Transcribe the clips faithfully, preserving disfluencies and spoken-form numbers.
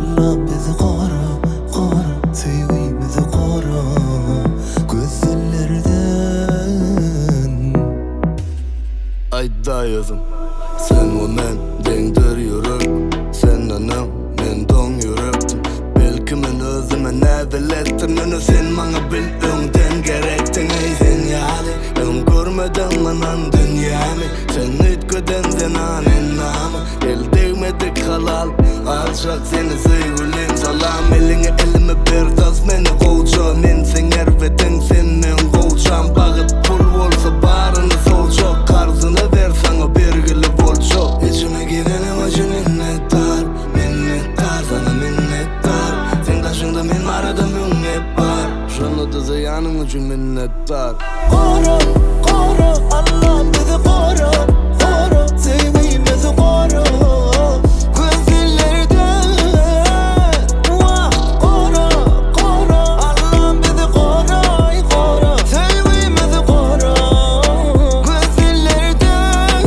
Allah bizi koru, koru, sevgimizi koru gözlerden. Ayda yazım sen o men dengdir yürek, sen anam men don yürektim. Belki men özüme ne bilettim, onu sen bana bil önden gerektin. Ey sen yali ön görmeden manan dünyamı, sen ütkeden sen anen namı. El değmedik halal alçak seni sevgilim, salam eline elime bir tas meni kovca. Men sen erveden senden kovcam, bağıt pul olsa barını solca. Karzını ver sana birgili bolça. İçime gidenim acı minnettar, minnettar sana minnettar. Sen taşında men arada münnet var, şunu da ziyanın için minnettar. Koru, koru, Allah bizi koru, koru, sevgimizi koru gözlerden. Vah, koru, koru, Allah bizi koru, koru, sevgimizi koru gözlerden.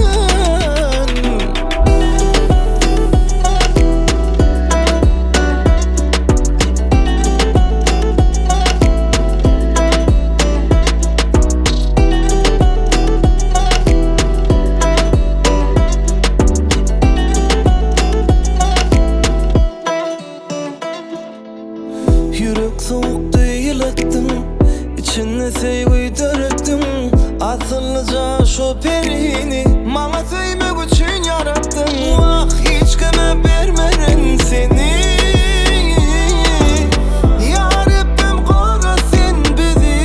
Yürek soğuk değil ettim, içine sevgi döktüm. Atılacak şu perini bana sevmek için yarattım. Vah, hiç kime vermerim seni. Ya Rabbim koru sen bizi.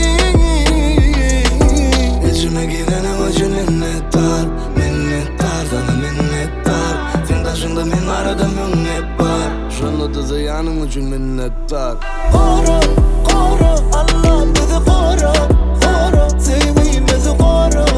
İçime gidenim acı minnettar, minnettar sana minnettar. Sen taşında men arada münnet var, şunu da ziyanın için minnettar. Koru, koru, Allah bizi koru, koru, sevgimizi koru